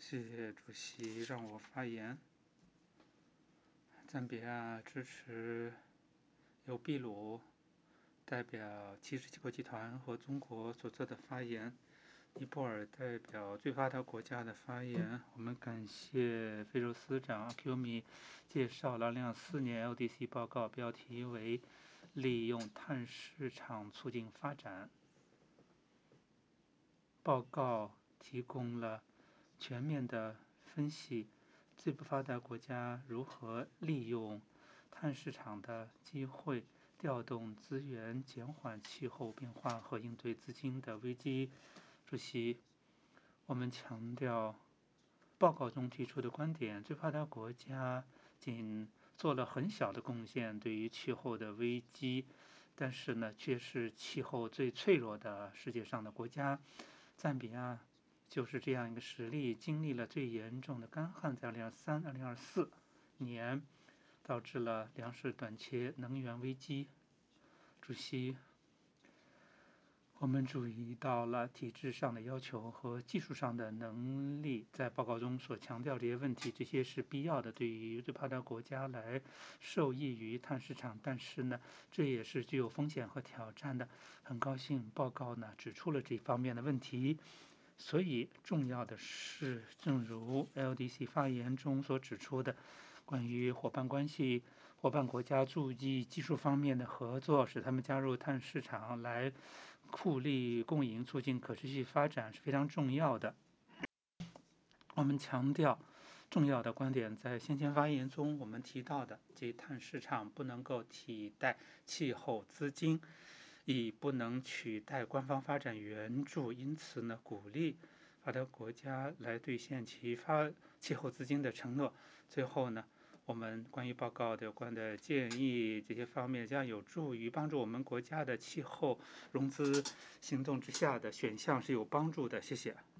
谢谢主席让我发言。赞比亚支持由秘鲁代表77国集团和中国所做的发言，尼泊尔代表最发达国家的发言。我们感谢非洲司长阿 Q 米介绍了2024年 LDC 报告，标题为利用碳市场促进发展。报告提供了全面的分析，最不发达国家如何利用碳市场的机会，调动资源，减缓气候变化和应对资金的危机。主席，我们强调报告中提出的观点，最发达国家仅做了很小的贡献对于气候的危机，但是呢，却是气候最脆弱的世界上的国家。赞比亚就是这样一个实例，经历了最严重的干旱，在2023、2024年，导致了粮食短缺、能源危机。主席，我们注意到了体制上的要求和技术上的能力，在报告中所强调这些问题，这些是必要的，对于最发达国家来受益于碳市场，但是呢，这也是具有风险和挑战的。很高兴报告呢指出了这方面的问题。所以重要的是，正如 LDC 发言中所指出的，关于伙伴关系、伙伴国家注意技术方面的合作，使他们加入碳市场来互利共赢，促进可持续发展是非常重要的。我们强调重要的观点，在先前发言中我们提到的，即碳市场不能够替代气候资金，亦不能取代官方发展援助，因此呢，鼓励发达国家来兑现其发气候资金的承诺。最后呢，我们关于报告的有关的建议，这些方面将有助于帮助我们国家的气候融资行动之下的选项是有帮助的。谢谢。